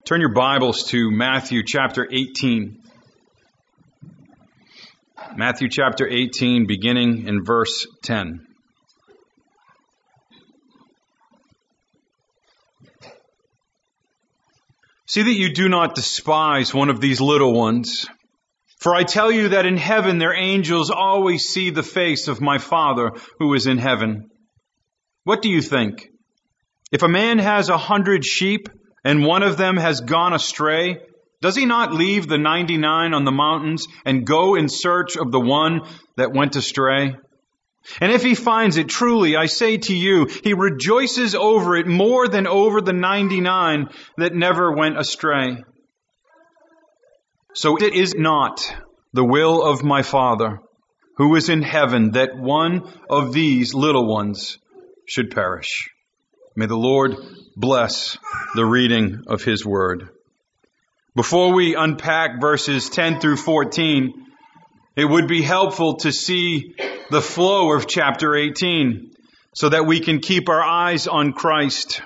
Turn your Bibles to Matthew chapter 18. Matthew chapter 18, beginning in verse 10. See that you do not despise one of these little ones. For I tell you that in heaven their angels always see the face of my Father who is in heaven. What do you think? If a man has 100 sheep, and one of them has gone astray, does he not leave the 99 on the mountains and go in search of the one that went astray? And if he finds it, truly, I say to you, he rejoices over it more than over the 99 that never went astray. So it is not the will of my Father, who is in heaven, that one of these little ones should perish. May the Lord bless the reading of His Word. Before we unpack verses 10 through 14, it would be helpful to see the flow of chapter 18 so that we can keep our eyes on Christ.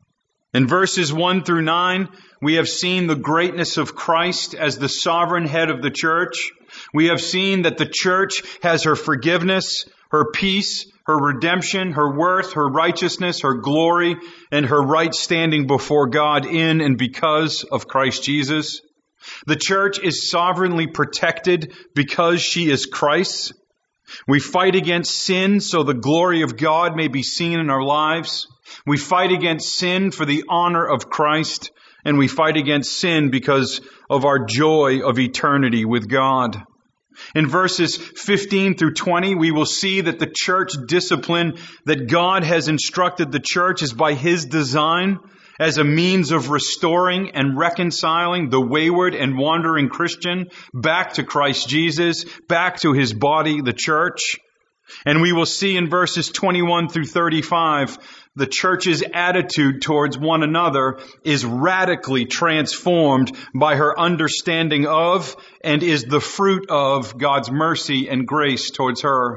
In verses 1 through 9, we have seen the greatness of Christ as the sovereign head of the church. We have seen that the church has her forgiveness, her peace, her redemption, her worth, her righteousness, her glory, and her right standing before God in and because of Christ Jesus. The church is sovereignly protected because she is Christ's. We fight against sin so the glory of God may be seen in our lives. We fight against sin for the honor of Christ, and we fight against sin because of our joy of eternity with God. In verses 15 through 20, we will see that the church discipline that God has instructed the church is by His design as a means of restoring and reconciling the wayward and wandering Christian back to Christ Jesus, back to His body, the church. And we will see in verses 21 through 35, the church's attitude towards one another is radically transformed by her understanding of and is the fruit of God's mercy and grace towards her.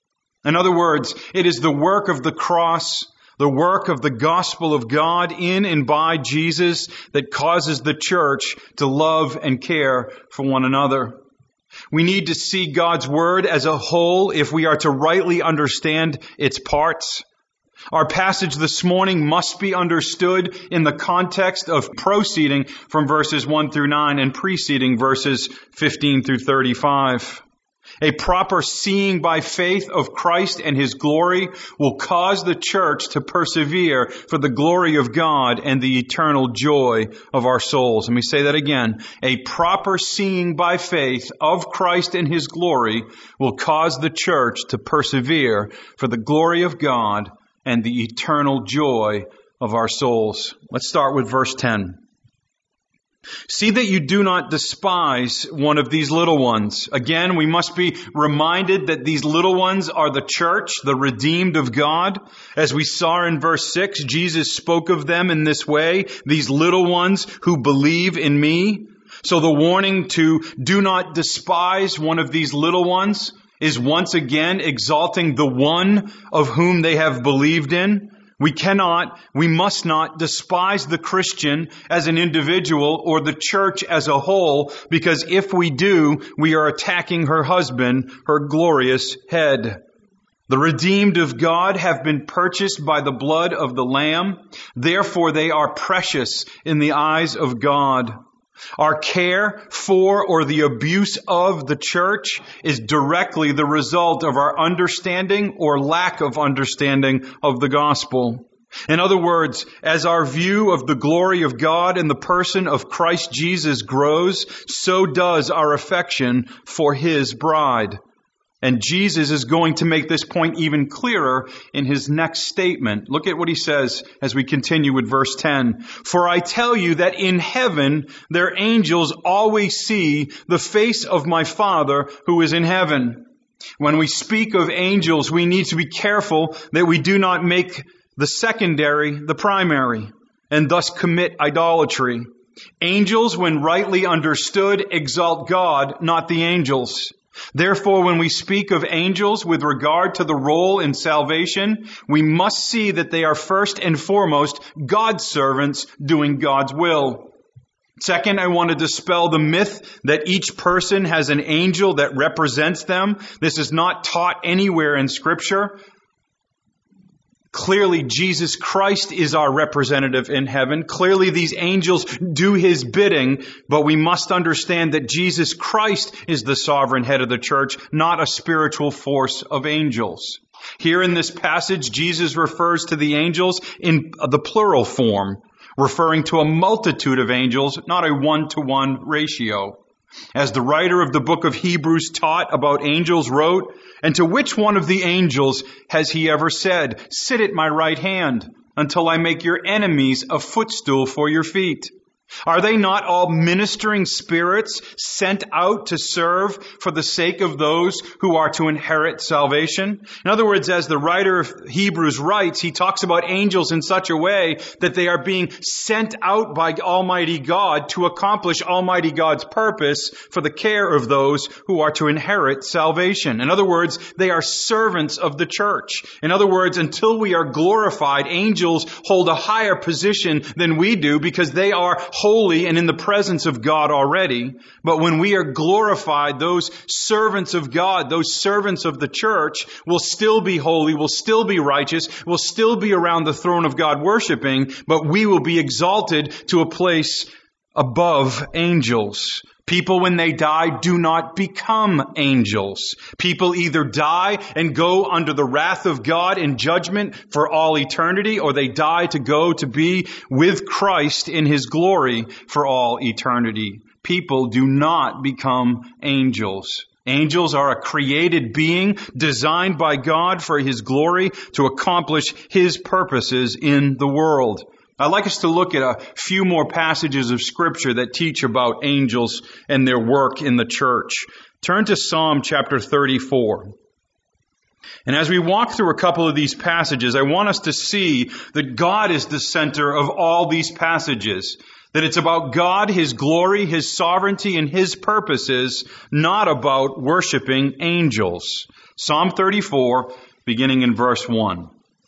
In other words, it is the work of the cross, the work of the gospel of God in and by Jesus that causes the church to love and care for one another. We need to see God's Word as a whole if we are to rightly understand its parts. Our passage this morning must be understood in the context of proceeding from verses 1 through 9 and preceding verses 15 through 35. A proper seeing by faith of Christ and His glory will cause the church to persevere for the glory of God and the eternal joy of our souls. Let me say that again. A proper seeing by faith of Christ and His glory will cause the church to persevere for the glory of God and the eternal joy of our souls. Let's start with verse 10. See that you do not despise one of these little ones. Again, we must be reminded that these little ones are the church, the redeemed of God. As we saw in verse 6, Jesus spoke of them in this way, these little ones who believe in me. So the warning to do not despise one of these little ones is once again exalting the one of whom they have believed in. We must not despise the Christian as an individual or the church as a whole, because if we do, we are attacking her husband, her glorious head. The redeemed of God have been purchased by the blood of the Lamb. Therefore, they are precious in the eyes of God. Our care for or the abuse of the church is directly the result of our understanding or lack of understanding of the gospel. In other words, as our view of the glory of God in the person of Christ Jesus grows, so does our affection for His bride. And Jesus is going to make this point even clearer in His next statement. Look at what He says as we continue with verse 10. For I tell you that in heaven their angels always see the face of my Father who is in heaven. When we speak of angels, we need to be careful that we do not make the secondary the primary and thus commit idolatry. Angels, when rightly understood, exalt God, not the angels. Therefore, when we speak of angels with regard to the role in salvation, we must see that they are first and foremost God's servants doing God's will. Second, I want to dispel the myth that each person has an angel that represents them. This is not taught anywhere in Scripture. Clearly, Jesus Christ is our representative in heaven. Clearly, these angels do His bidding, but we must understand that Jesus Christ is the sovereign head of the church, not a spiritual force of angels. Here in this passage, Jesus refers to the angels in the plural form, referring to a multitude of angels, not a one-to-one ratio. As the writer of the book of Hebrews taught about angels wrote, "And to which one of the angels has he ever said, 'Sit at my right hand until I make your enemies a footstool for your feet'? Are they not all ministering spirits sent out to serve for the sake of those who are to inherit salvation?" In other words, as the writer of Hebrews writes, he talks about angels in such a way that they are being sent out by Almighty God to accomplish Almighty God's purpose for the care of those who are to inherit salvation. In other words, they are servants of the church. In other words, until we are glorified, angels hold a higher position than we do because they are holy and in the presence of God already. But when we are glorified, those servants of God, those servants of the church will still be holy, will still be righteous, will still be around the throne of God worshiping, but we will be exalted to a place above angels. People, when they die, do not become angels. People either die and go under the wrath of God in judgment for all eternity, or they die to go to be with Christ in His glory for all eternity. People do not become angels. Angels are a created being designed by God for His glory to accomplish His purposes in the world. I'd like us to look at a few more passages of Scripture that teach about angels and their work in the church. Turn to Psalm chapter 34. And as we walk through a couple of these passages, I want us to see that God is the center of all these passages. That it's about God, His glory, His sovereignty, and His purposes, not about worshiping angels. Psalm 34, beginning in verse 1.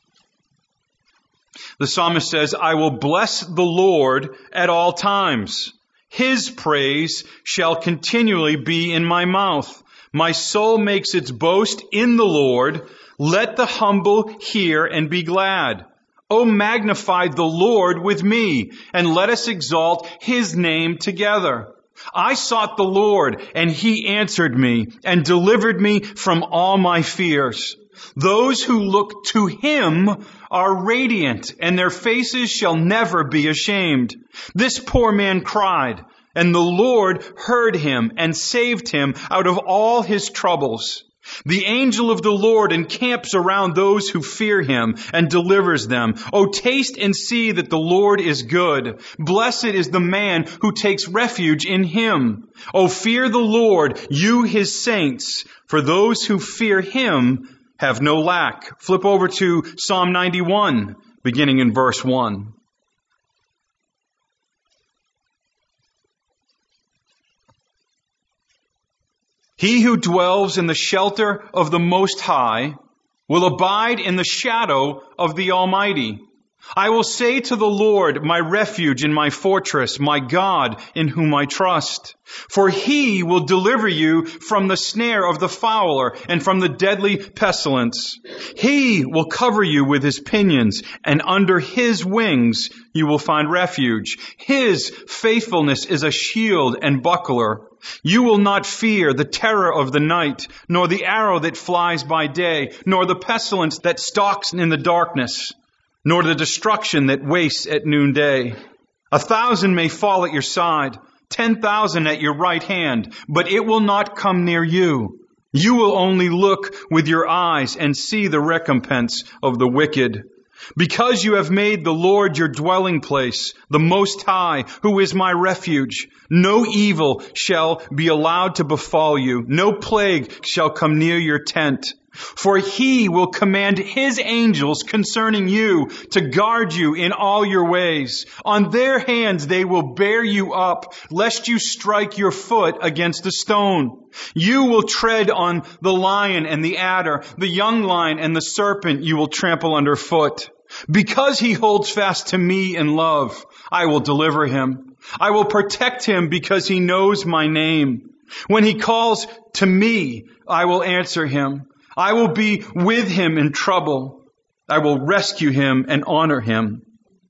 The psalmist says, "I will bless the Lord at all times. His praise shall continually be in my mouth. My soul makes its boast in the Lord. Let the humble hear and be glad. O magnify the Lord with me, and let us exalt His name together. I sought the Lord, and He answered me, and delivered me from all my fears. Those who look to Him are radiant, and their faces shall never be ashamed. This poor man cried, and the Lord heard him and saved him out of all his troubles. The angel of the Lord encamps around those who fear Him and delivers them. O taste and see that the Lord is good. Blessed is the man who takes refuge in Him. O fear the Lord, you His saints, for those who fear Him have no lack. Flip over to Psalm 91, beginning in verse 1. He who dwells in the shelter of the Most High will abide in the shadow of the Almighty. I will say to the Lord, my refuge and my fortress, my God in whom I trust. For He will deliver you from the snare of the fowler and from the deadly pestilence. He will cover you with His pinions, and under His wings you will find refuge. His faithfulness is a shield and buckler. You will not fear the terror of the night, nor the arrow that flies by day, nor the pestilence that stalks in the darkness, nor the destruction that wastes at noonday. 1,000 may fall at your side, 10,000 at your right hand, but it will not come near you. You will only look with your eyes and see the recompense of the wicked. Because you have made the Lord your dwelling place, the Most High, who is my refuge, no evil shall be allowed to befall you. No plague shall come near your tent. For He will command His angels concerning you to guard you in all your ways. On their hands they will bear you up, lest you strike your foot against a stone. You will tread on the lion and the adder, the young lion and the serpent you will trample underfoot. Because He holds fast to me in love, I will deliver him. I will protect him because he knows my name. When he calls to me, I will answer him. I will be with him in trouble. I will rescue him and honor him.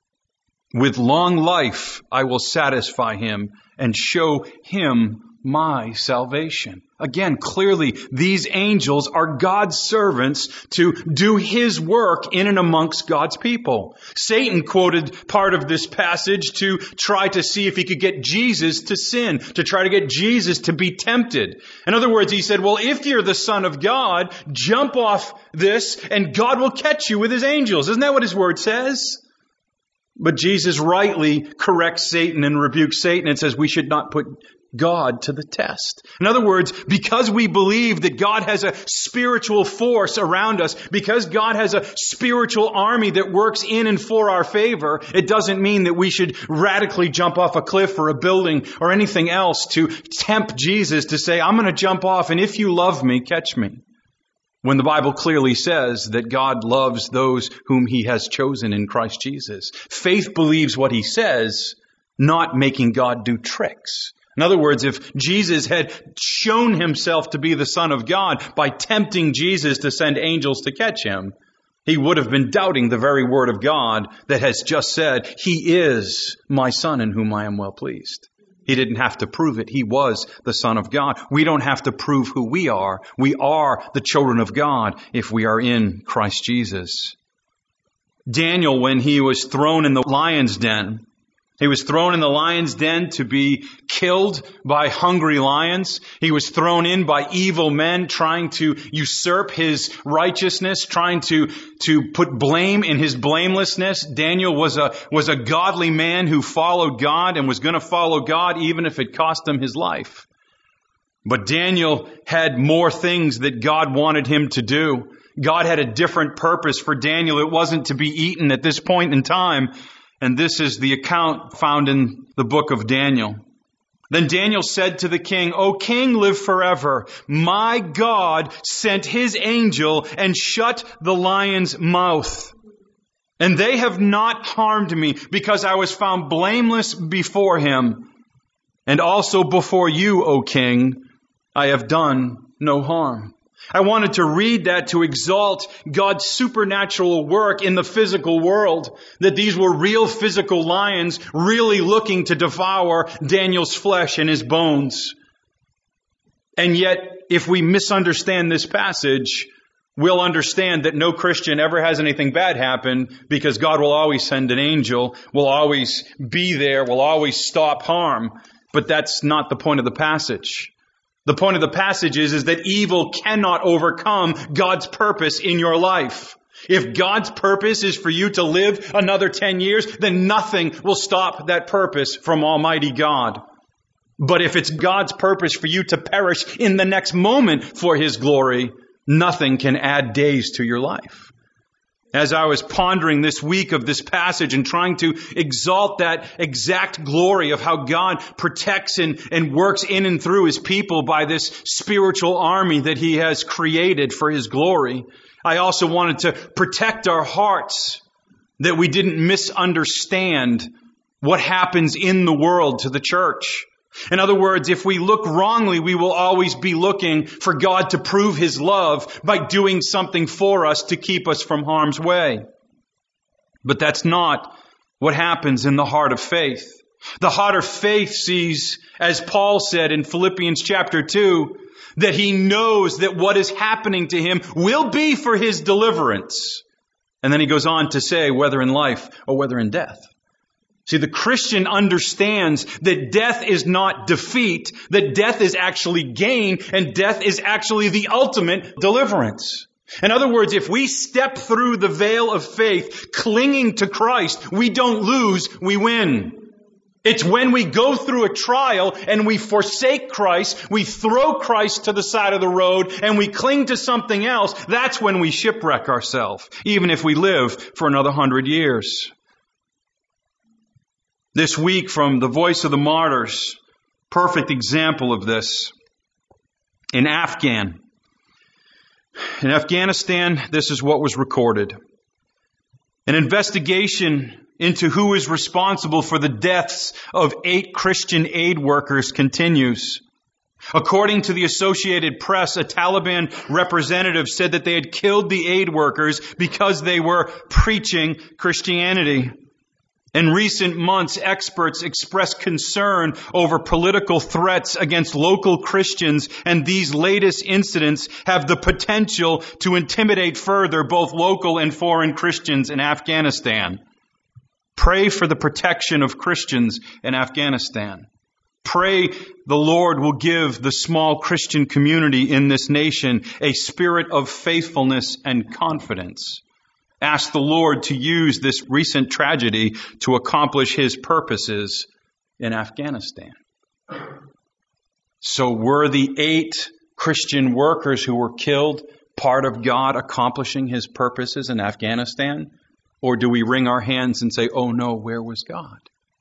With long life, I will satisfy him and show him my salvation. Again, clearly, these angels are God's servants to do his work in and amongst God's people. Satan quoted part of this passage to try to see if he could get Jesus to sin, to try to get Jesus to be tempted. In other words, he said, well, if you're the Son of God, jump off this and God will catch you with his angels. Isn't that what his word says? But Jesus rightly corrects Satan and rebukes Satan and says we should not put God to the test. In other words, because we believe that God has a spiritual force around us, because God has a spiritual army that works in and for our favor, it doesn't mean that we should radically jump off a cliff or a building or anything else to tempt Jesus to say, I'm going to jump off and if you love me, catch me. When the Bible clearly says that God loves those whom he has chosen in Christ Jesus. Faith believes what he says, not making God do tricks. In other words, if Jesus had shown himself to be the Son of God by tempting Jesus to send angels to catch him, he would have been doubting the very word of God that has just said, he is my Son in whom I am well pleased. He didn't have to prove it. He was the Son of God. We don't have to prove who we are. We are the children of God if we are in Christ Jesus. Daniel, when he was thrown in the lion's den, he was thrown in the lion's den to be killed by hungry lions. He was thrown in by evil men trying to usurp his righteousness, trying to put blame in his blamelessness. Daniel was a godly man who followed God and was going to follow God even if it cost him his life. But Daniel had more things that God wanted him to do. God had a different purpose for Daniel. It wasn't to be eaten at this point in time. And this is the account found in the book of Daniel. Then Daniel said to the king, O king, live forever. My God sent his angel and shut the lion's mouth. And they have not harmed me because I was found blameless before him. And also before you, O king, I have done no harm. I wanted to read that to exalt God's supernatural work in the physical world, that these were real physical lions really looking to devour Daniel's flesh and his bones. And yet, if we misunderstand this passage, we'll understand that no Christian ever has anything bad happen because God will always send an angel, will always be there, will always stop harm. But that's not the point of the passage. The point of the passage is that evil cannot overcome God's purpose in your life. If God's purpose is for you to live another 10 years, then nothing will stop that purpose from Almighty God. But if it's God's purpose for you to perish in the next moment for His glory, nothing can add days to your life. As I was pondering this week of this passage and trying to exalt that exact glory of how God protects and works in and through His people by this spiritual army that He has created for His glory, I also wanted to protect our hearts that we didn't misunderstand what happens in the world to the church. In other words, if we look wrongly, we will always be looking for God to prove His love by doing something for us to keep us from harm's way. But that's not what happens in the heart of faith. The heart of faith sees, as Paul said in Philippians chapter 2, that he knows that what is happening to him will be for his deliverance. And then he goes on to say, whether in life or whether in death. See, the Christian understands that death is not defeat, that death is actually gain, and death is actually the ultimate deliverance. In other words, if we step through the veil of faith, clinging to Christ, we don't lose, we win. It's when we go through a trial and we forsake Christ, we throw Christ to the side of the road, and we cling to something else, that's when we shipwreck ourselves, even if we live for another 100 years. This week from the Voice of the Martyrs, perfect example of this. In Afghanistan, this is what was recorded. An investigation into who is responsible for the deaths of 8 Christian aid workers continues. According to the Associated Press, a Taliban representative said that they had killed the aid workers because they were preaching Christianity. In recent months, experts expressed concern over political threats against local Christians, and these latest incidents have the potential to intimidate further both local and foreign Christians in Afghanistan. Pray for the protection of Christians in Afghanistan. Pray the Lord will give the small Christian community in this nation a spirit of faithfulness and confidence. Ask the Lord to use this recent tragedy to accomplish His purposes in Afghanistan. So were the 8 Christian workers who were killed part of God accomplishing His purposes in Afghanistan? Or do we wring our hands and say, oh no, where was God?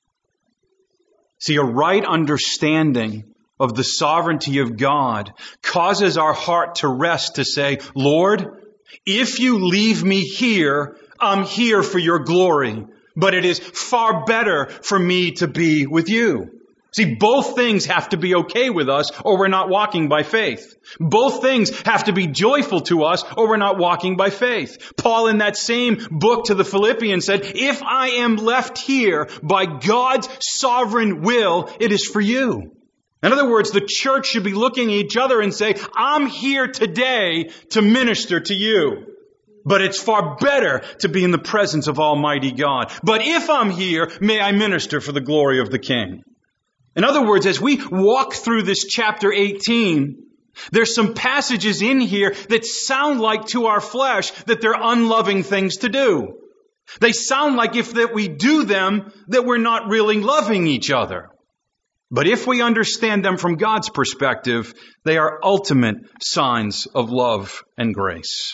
See, a right understanding of the sovereignty of God causes our heart to rest to say, Lord, if you leave me here, I'm here for your glory. But it is far better for me to be with you. See, both things have to be okay with us or we're not walking by faith. Both things have to be joyful to us or we're not walking by faith. Paul in that same book to the Philippians said, if I am left here by God's sovereign will, it is for you. In other words, the church should be looking at each other and say, I'm here today to minister to you. But it's far better to be in the presence of Almighty God. But if I'm here, may I minister for the glory of the King. In other words, as we walk through this chapter 18, there's some passages in here that sound like to our flesh that they're unloving things to do. They sound like if that we do them, that we're not really loving each other. But if we understand them from God's perspective, they are ultimate signs of love and grace.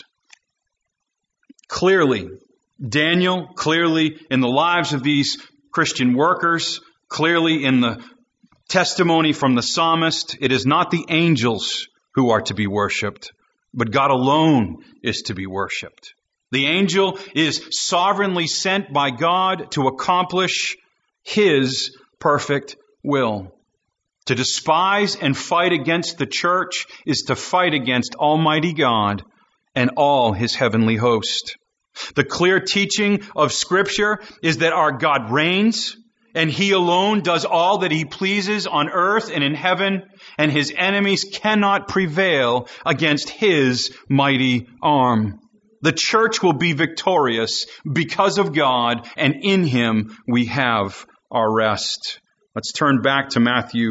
Clearly, Daniel, clearly in the lives of these Christian workers, clearly in the testimony from the psalmist, it is not the angels who are to be worshipped, but God alone is to be worshipped. The angel is sovereignly sent by God to accomplish His perfect will. To despise and fight against the church is to fight against Almighty God and all His heavenly host. The clear teaching of Scripture is that our God reigns, and He alone does all that He pleases on earth and in heaven, and His enemies cannot prevail against His mighty arm. The church will be victorious because of God, and in Him we have our rest. Let's turn back to Matthew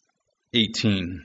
18.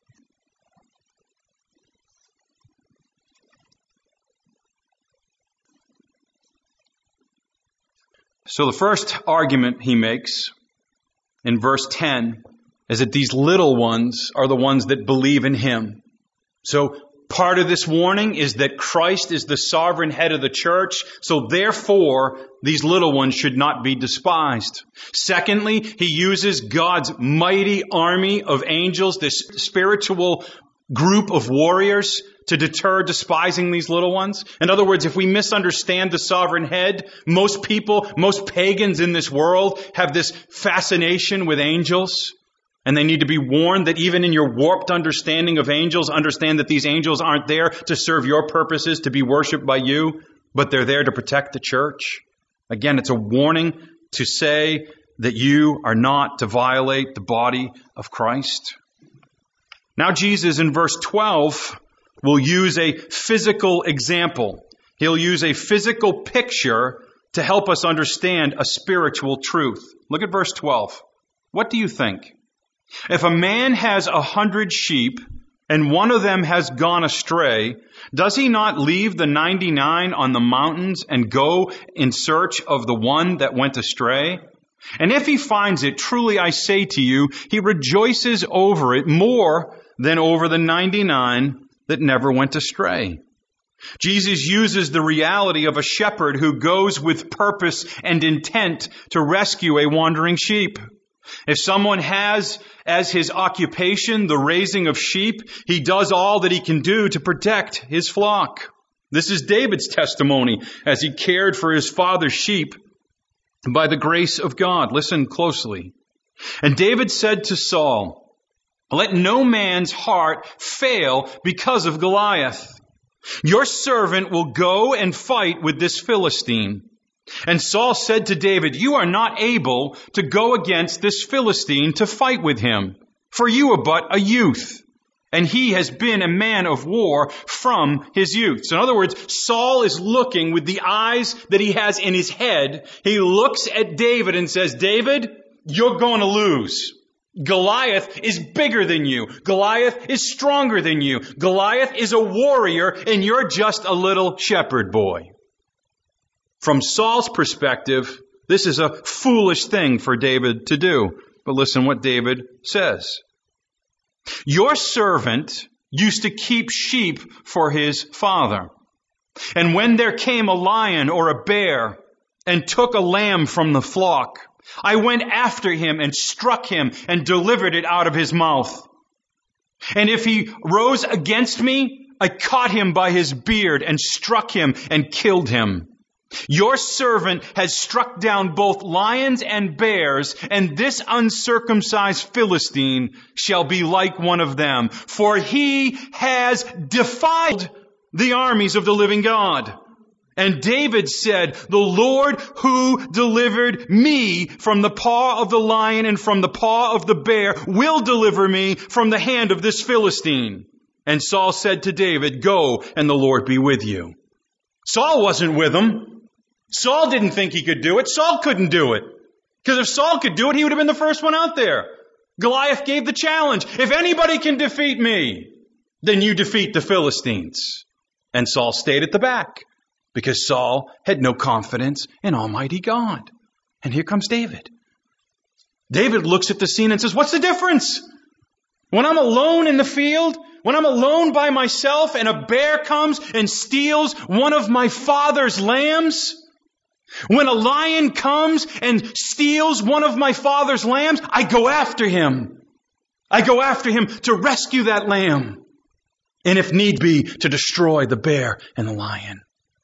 So the first argument he makes in verse 10 is that these little ones are the ones that believe in Him. So part of this warning is that Christ is the sovereign head of the church, so therefore these little ones should not be despised. Secondly, he uses God's mighty army of angels, this spiritual group of warriors, to deter despising these little ones. In other words, if we misunderstand the sovereign head, most people, most pagans in this world have this fascination with angels. And they need to be warned that even in your warped understanding of angels, understand that these angels aren't there to serve your purposes, to be worshipped by you, but they're there to protect the church. Again, it's a warning to say that you are not to violate the body of Christ. Now Jesus in verse 12 will use a physical example. He'll use a physical picture to help us understand a spiritual truth. Look at verse 12. What do you think? If a man has 100 sheep and one of them has gone astray, does he not leave the 99 on the mountains and go in search of the one that went astray? And if he finds it, truly I say to you, he rejoices over it more than over the 99 that never went astray. Jesus uses the reality of a shepherd who goes with purpose and intent to rescue a wandering sheep. If someone has as his occupation the raising of sheep, he does all that he can do to protect his flock. This is David's testimony as he cared for his father's sheep by the grace of God. Listen closely. And David said to Saul, "Let no man's heart fail because of Goliath. Your servant will go and fight with this Philistine." And Saul said to David, "You are not able to go against this Philistine to fight with him, for you are but a youth, and he has been a man of war from his youth." So in other words, Saul is looking with the eyes that he has in his head. He looks at David and says, "David, you're going to lose. Goliath is bigger than you. Goliath is stronger than you. Goliath is a warrior, and you're just a little shepherd boy." From Saul's perspective, this is a foolish thing for David to do. But listen what David says. "Your servant used to keep sheep for his father. And when there came a lion or a bear and took a lamb from the flock, I went after him and struck him and delivered it out of his mouth. And if he rose against me, I caught him by his beard and struck him and killed him. Your servant has struck down both lions and bears, and this uncircumcised Philistine shall be like one of them, for he has defied the armies of the living God." And David said, "The Lord who delivered me from the paw of the lion and from the paw of the bear will deliver me from the hand of this Philistine." And Saul said to David, "Go, and the Lord be with you." Saul wasn't with him. Saul didn't think he could do it. Saul couldn't do it. Because if Saul could do it, he would have been the first one out there. Goliath gave the challenge. "If anybody can defeat me, then you defeat the Philistines." And Saul stayed at the back because Saul had no confidence in Almighty God. And here comes David. David looks at the scene and says, "What's the difference? When I'm alone in the field, when I'm alone by myself and a bear comes and steals one of my father's lambs, when a lion comes and steals one of my father's lambs, I go after him. I go after him to rescue that lamb. And if need be, to destroy the bear and the lion."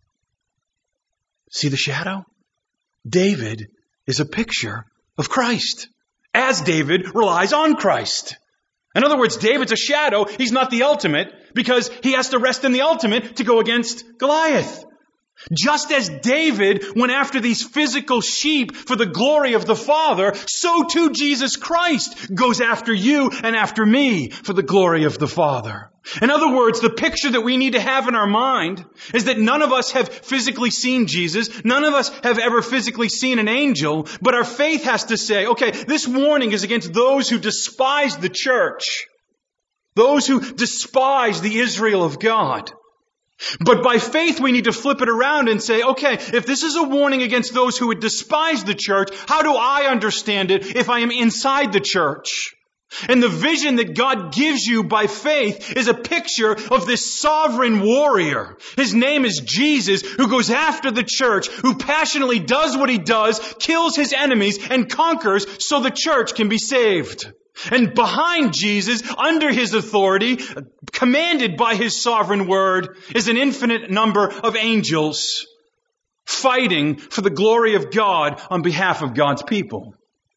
See the shadow? David is a picture of Christ, as David relies on Christ. In other words, David's a shadow. He's not the ultimate because he has to rest in the ultimate to go against Goliath. Just as David went after these physical sheep for the glory of the Father, so too Jesus Christ goes after you and after me for the glory of the Father. In other words, the picture that we need to have in our mind is that none of us have physically seen Jesus. None of us have ever physically seen an angel. But our faith has to say, okay, this warning is against those who despise the church. Those who despise the Israel of God. But by faith, we need to flip it around and say, okay, if this is a warning against those who would despise the church, how do I understand it if I am inside the church? And the vision that God gives you by faith is a picture of this sovereign warrior. His name is Jesus, who goes after the church, who passionately does what he does, kills his enemies, and conquers so the church can be saved. And behind Jesus, under his authority, commanded by his sovereign word, is an infinite number of angels fighting for the glory of God on behalf of God's people.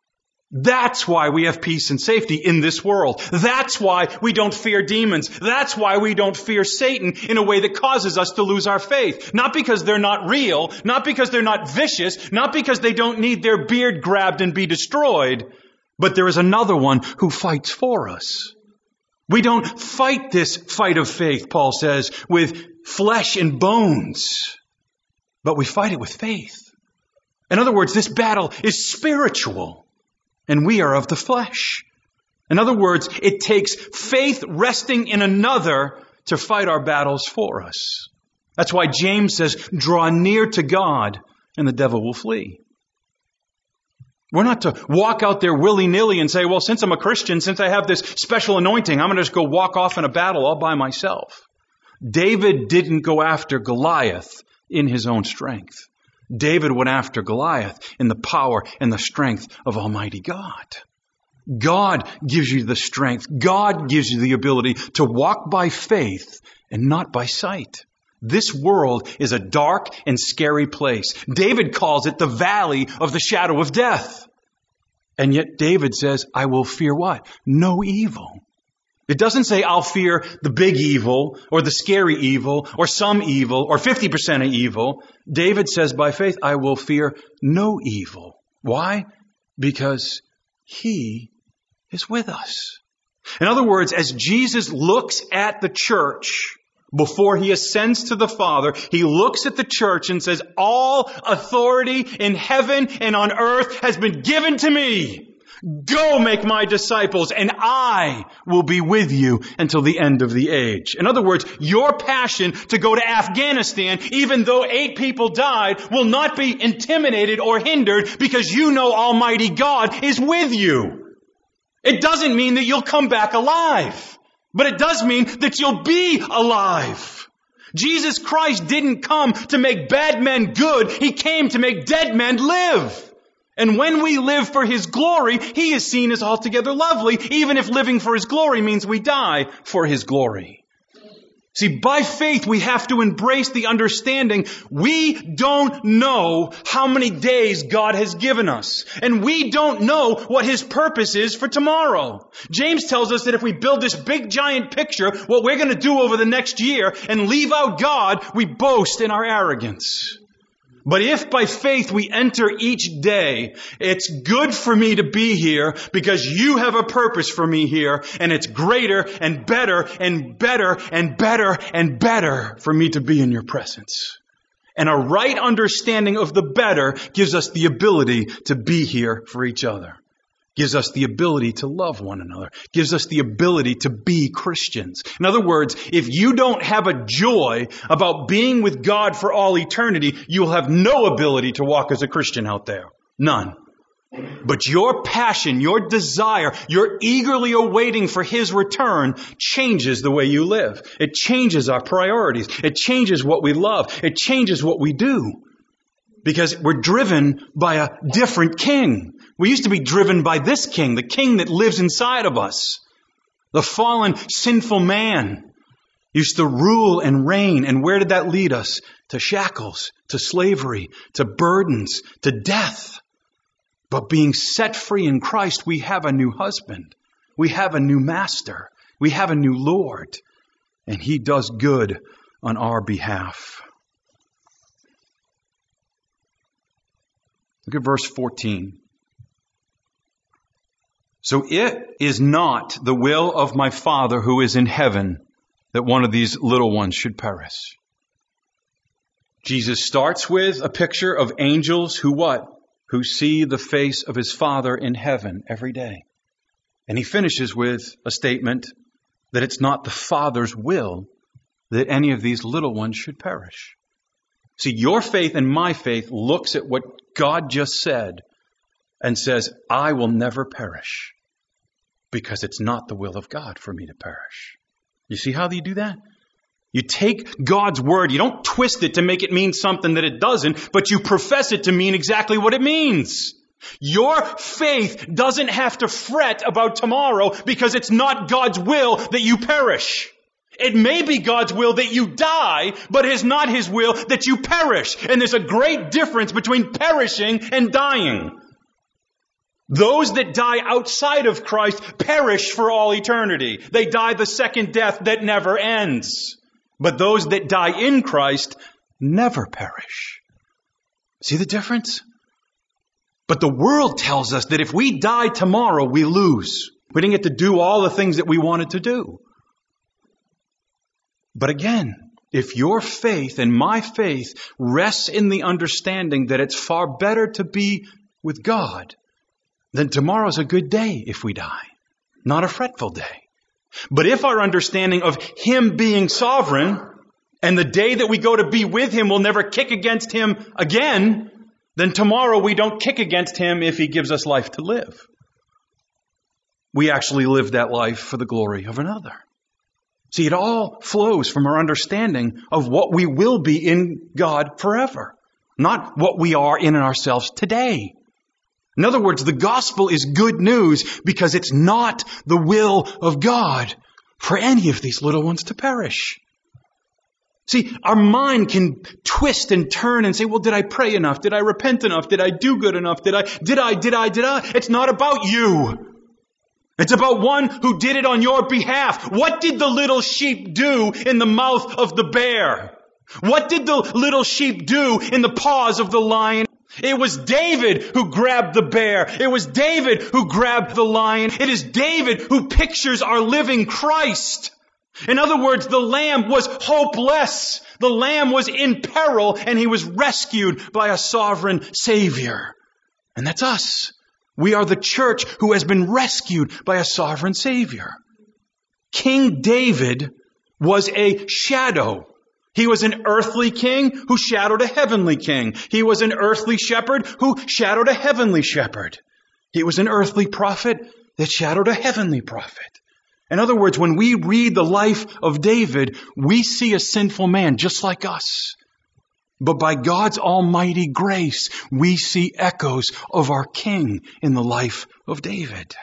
That's why we have peace and safety in this world. That's why we don't fear demons. That's why we don't fear Satan in a way that causes us to lose our faith. Not because they're not real, not because they're not vicious, not because they don't need their beard grabbed and be destroyed, but there is another one who fights for us. We don't fight this fight of faith, Paul says, with flesh and bones, but we fight it with faith. In other words, this battle is spiritual, and we are of the flesh. In other words, it takes faith resting in another to fight our battles for us. That's why James says, draw near to God, and the devil will flee. We're not to walk out there willy-nilly and say, well, since I'm a Christian, since I have this special anointing, I'm going to just go walk off in a battle all by myself. David didn't go after Goliath in his own strength. David went after Goliath in the power and the strength of Almighty God. God gives you the strength. God gives you the ability to walk by faith and not by sight. This world is a dark and scary place. David calls it the valley of the shadow of death. And yet David says, I will fear what? No evil. It doesn't say I'll fear the big evil or the scary evil or some evil or 50% of evil. David says by faith, I will fear no evil. Why? Because He is with us. In other words, as Jesus looks at the church before He ascends to the Father, He looks at the church and says, all authority in heaven and on earth has been given to me. Go make my disciples, and I will be with you until the end of the age. In other words, your passion to go to Afghanistan, even though 8 people died, will not be intimidated or hindered because you know Almighty God is with you. It doesn't mean that you'll come back alive, but it does mean that you'll be alive. Jesus Christ didn't come to make bad men good. He came to make dead men live. And when we live for His glory, He is seen as altogether lovely, even if living for His glory means we die for His glory. See, by faith, we have to embrace the understanding we don't know how many days God has given us. And we don't know what His purpose is for tomorrow. James tells us that if we build this big giant picture, what we're going to do over the next year, and leave out God, we boast in our arrogance. But if by faith we enter each day, it's good for me to be here because you have a purpose for me here, and it's greater and better and better and better and better for me to be in your presence. And a right understanding of the better gives us the ability to be here for each other. Gives us the ability to love one another. Gives us the ability to be Christians. In other words, if you don't have a joy about being with God for all eternity, you will have no ability to walk as a Christian out there. None. But your passion, your desire, your eagerly awaiting for His return changes the way you live. It changes our priorities. It changes what we love. It changes what we do. Because we're driven by a different king. We used to be driven by this king, the king that lives inside of us. The fallen, sinful man used to rule and reign. And where did that lead us? To shackles, to slavery, to burdens, to death. But being set free in Christ, we have a new husband. We have a new master. We have a new Lord. And He does good on our behalf. Look at verse 14. So it is not the will of my Father who is in heaven that one of these little ones should perish. Jesus starts with a picture of angels who what? Who see the face of His Father in heaven every day. And He finishes with a statement that it's not the Father's will that any of these little ones should perish. See, your faith and my faith looks at what God just said and says, I will never perish because it's not the will of God for me to perish. You see how you do that? You take God's word, you don't twist it to make it mean something that it doesn't, but you profess it to mean exactly what it means. Your faith doesn't have to fret about tomorrow because it's not God's will that you perish. It may be God's will that you die, but it is not His will that you perish. And there's a great difference between perishing and dying. Those that die outside of Christ perish for all eternity. They die the second death that never ends. But those that die in Christ never perish. See the difference? But the world tells us that if we die tomorrow, we lose. We didn't get to do all the things that we wanted to do. But again, if your faith and my faith rests in the understanding that it's far better to be with God, then tomorrow's a good day if we die, not a fretful day. But if our understanding of Him being sovereign and the day that we go to be with Him will never kick against Him again, then tomorrow we don't kick against Him if He gives us life to live. We actually live that life for the glory of another. See, it all flows from our understanding of what we will be in God forever, not what we are in ourselves today. In other words, the gospel is good news because it's not the will of God for any of these little ones to perish. See, our mind can twist and turn and say, well, did I pray enough? Did I repent enough? Did I do good enough? Did I? It's not about you. It's about one who did it on your behalf. What did the little sheep do in the mouth of the bear? What did the little sheep do in the paws of the lion? It was David who grabbed the bear. It was David who grabbed the lion. It is David who pictures our living Christ. In other words, the lamb was hopeless. The lamb was in peril, and he was rescued by a sovereign Savior. And that's us. We are the church who has been rescued by a sovereign Savior. King David was a shadow. He was an earthly king who shadowed a heavenly king. He was an earthly shepherd who shadowed a heavenly shepherd. He was an earthly prophet that shadowed a heavenly prophet. In other words, when we read the life of David, we see a sinful man just like us. But by God's almighty grace, we see echoes of our King in the life of David.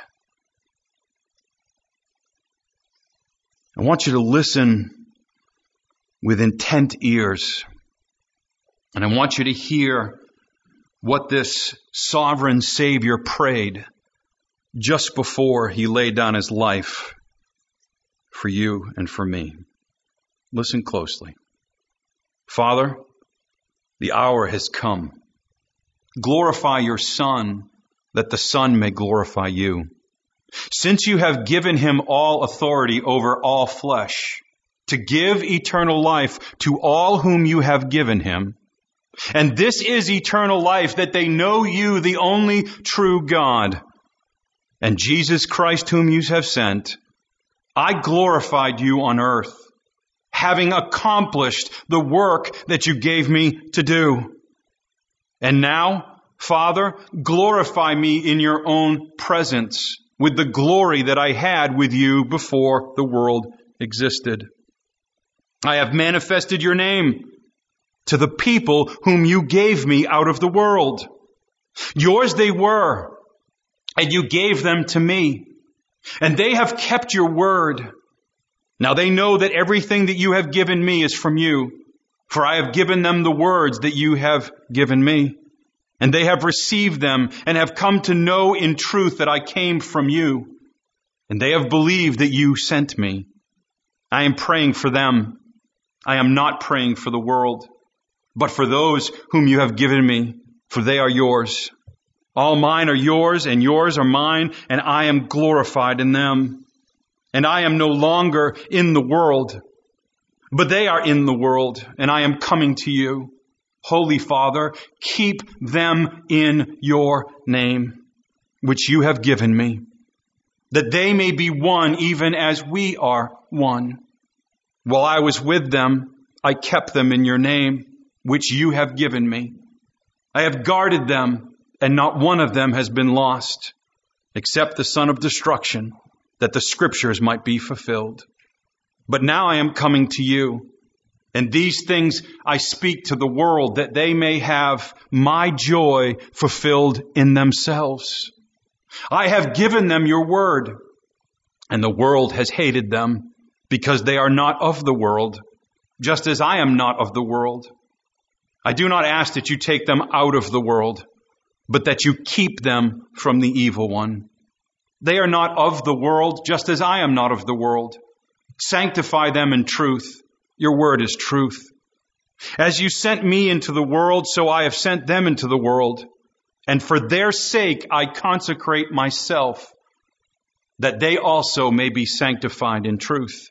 I want you to listen with intent ears. And I want you to hear what this sovereign Savior prayed just before he laid down his life for you and for me. Listen closely. Father, the hour has come. Glorify your Son, that the Son may glorify you. Since you have given him all authority over all flesh, to give eternal life to all whom you have given him. And this is eternal life, that they know you, the only true God, and Jesus Christ whom you have sent. I glorified you on earth, having accomplished the work that you gave me to do. And now, Father, glorify me in your own presence with the glory that I had with you before the world existed. I have manifested your name to the people whom you gave me out of the world. Yours they were, and you gave them to me. And they have kept your word. Now they know that everything that you have given me is from you, for I have given them the words that you have given me. And they have received them and have come to know in truth that I came from you. And they have believed that you sent me. I am praying for them. I am not praying for the world, but for those whom you have given me, for they are yours. All mine are yours, and yours are mine, and I am glorified in them. And I am no longer in the world, but they are in the world, and I am coming to you. Holy Father, keep them in your name, which you have given me, that they may be one even as we are one. While I was with them, I kept them in your name, which you have given me. I have guarded them, and not one of them has been lost, except the son of destruction, that the scriptures might be fulfilled. But now I am coming to you, and these things I speak to the world, that they may have my joy fulfilled in themselves. I have given them your word, and the world has hated them, because they are not of the world, just as I am not of the world. I do not ask that you take them out of the world, but that you keep them from the evil one. They are not of the world, just as I am not of the world. Sanctify them in truth. Your word is truth. As you sent me into the world, so I have sent them into the world. And for their sake I consecrate myself, that they also may be sanctified in truth.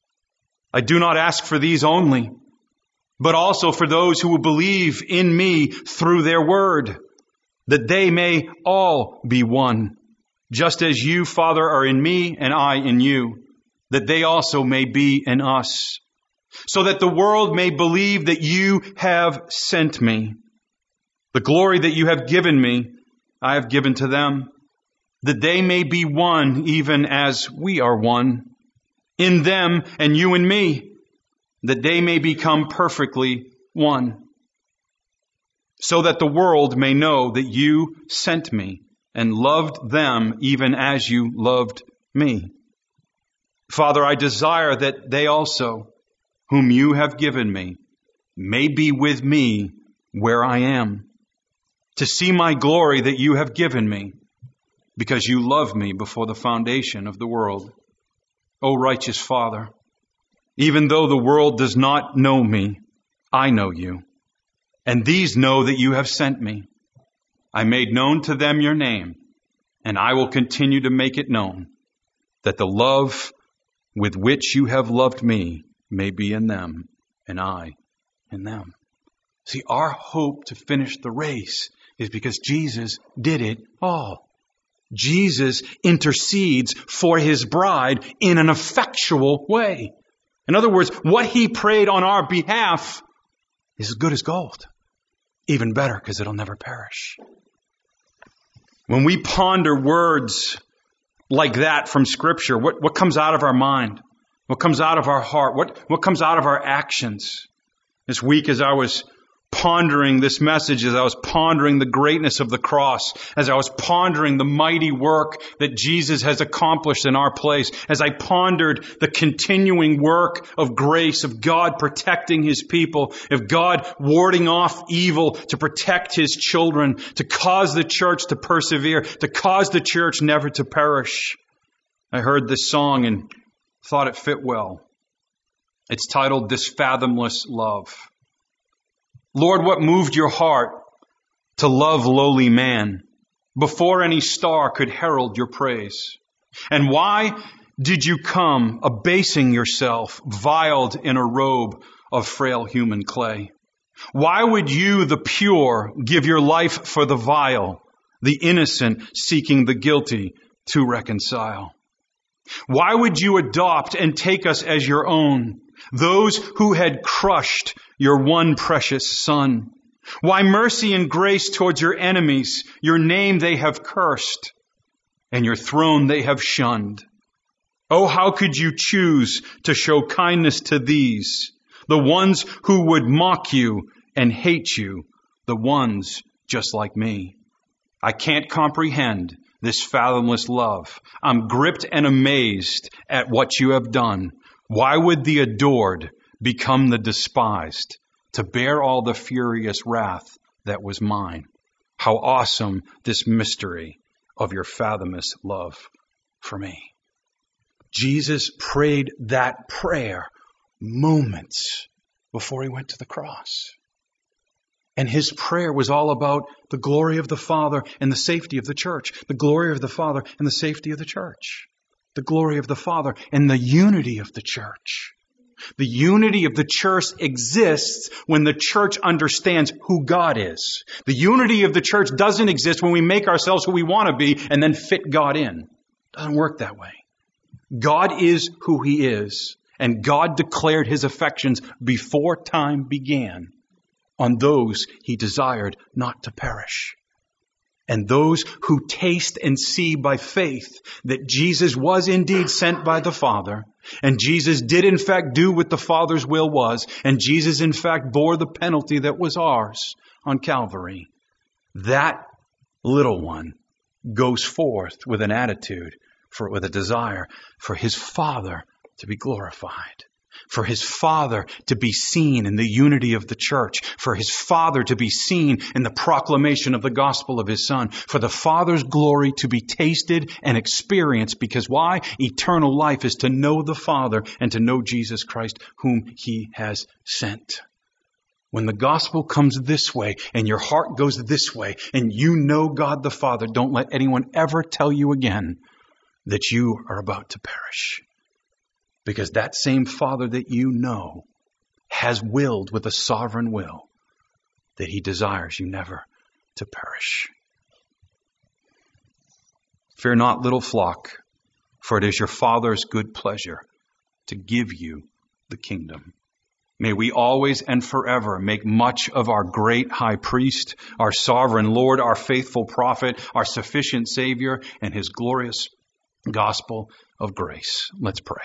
I do not ask for these only, but also for those who will believe in me through their word, that they may all be one, just as you, Father, are in me and I in you, that they also may be in us, so that the world may believe that you have sent me. The glory that you have given me, I have given to them, that they may be one even as we are one, in them and you and me, that they may become perfectly one, so that the world may know that you sent me and loved them even as you loved me. Father, I desire that they also, whom you have given me, may be with me where I am, to see my glory that you have given me, because you loved me before the foundation of the world. O righteous Father, even though the world does not know me, I know you, and these know that you have sent me. I made known to them your name, and I will continue to make it known, that the love with which you have loved me may be in them, and I in them. See, our hope to finish the race is because Jesus did it all. Jesus intercedes for his bride in an effectual way. In other words, what he prayed on our behalf is as good as gold. Even better, because it'll never perish. When we ponder words like that from Scripture, what comes out of our mind? What comes out of our heart? What comes out of our actions? This week, as I was pondering this message, as I was pondering the greatness of the cross, as I was pondering the mighty work that Jesus has accomplished in our place, as I pondered the continuing work of grace, of God protecting his people, of God warding off evil to protect his children, to cause the church to persevere, to cause the church never to perish, I heard this song and thought it fit well. It's titled, "This Fathomless Love." Lord, what moved your heart to love lowly man before any star could herald your praise? And why did you come abasing yourself, viled in a robe of frail human clay? Why would you, the pure, give your life for the vile, the innocent seeking the guilty to reconcile? Why would you adopt and take us as your own, those who had crushed your one precious Son? Why mercy and grace towards your enemies? Your name they have cursed, and your throne they have shunned. Oh, how could you choose to show kindness to these, the ones who would mock you and hate you, the ones just like me? I can't comprehend this fathomless love. I'm gripped and amazed at what you have done. Why would the adored become the despised, to bear all the furious wrath that was mine? How awesome this mystery of your fathomless love for me. Jesus prayed that prayer moments before he went to the cross. And his prayer was all about the glory of the Father and the safety of the church. The glory of the Father and the safety of the church. The glory of the Father and the unity of the church. The unity of the church exists when the church understands who God is. The unity of the church doesn't exist when we make ourselves who we want to be and then fit God in. It doesn't work that way. God is who he is, and God declared his affections before time began on those he desired not to perish. And those who taste and see by faith that Jesus was indeed sent by the Father, and Jesus did in fact do what the Father's will was, and Jesus in fact bore the penalty that was ours on Calvary, that little one goes forth with an attitude, with a desire for his Father to be glorified. For his Father to be seen in the unity of the church. For his Father to be seen in the proclamation of the gospel of his Son. For the Father's glory to be tasted and experienced. Because why? Eternal life is to know the Father and to know Jesus Christ, whom he has sent. When the gospel comes this way and your heart goes this way and you know God the Father, don't let anyone ever tell you again that you are about to perish. Because that same Father that you know has willed with a sovereign will that he desires you never to perish. Fear not, little flock, for it is your Father's good pleasure to give you the kingdom. May we always and forever make much of our great high priest, our sovereign Lord, our faithful prophet, our sufficient Savior, and his glorious gospel of grace. Let's pray.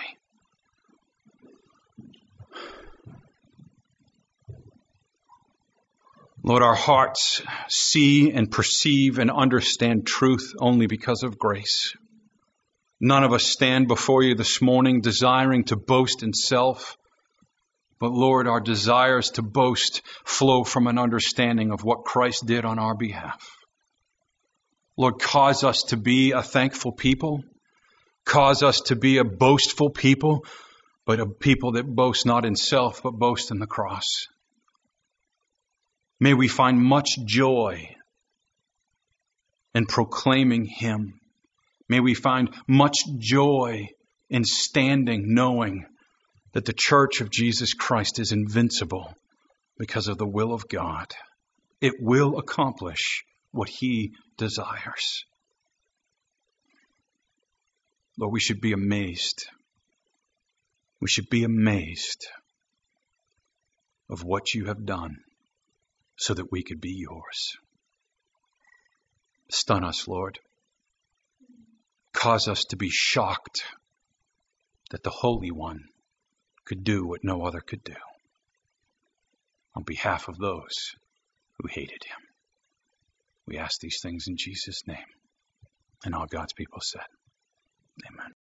Lord, our hearts see and perceive and understand truth only because of grace. None of us stand before you this morning desiring to boast in self, But Lord, our desires to boast flow from an understanding of what Christ did on our behalf. Lord, cause us to be a thankful people. Cause us to be a boastful people, but a people that boast not in self, but boast in the cross. May we find much joy in proclaiming Him. May we find much joy in standing, knowing that the church of Jesus Christ is invincible because of the will of God. It will accomplish what He desires. Lord, we should be amazed. We should be amazed of what You have done so that we could be Yours. Stun us, Lord. Cause us to be shocked that the Holy One could do what no other could do on behalf of those who hated Him. We ask these things in Jesus' name. And all God's people said, amen.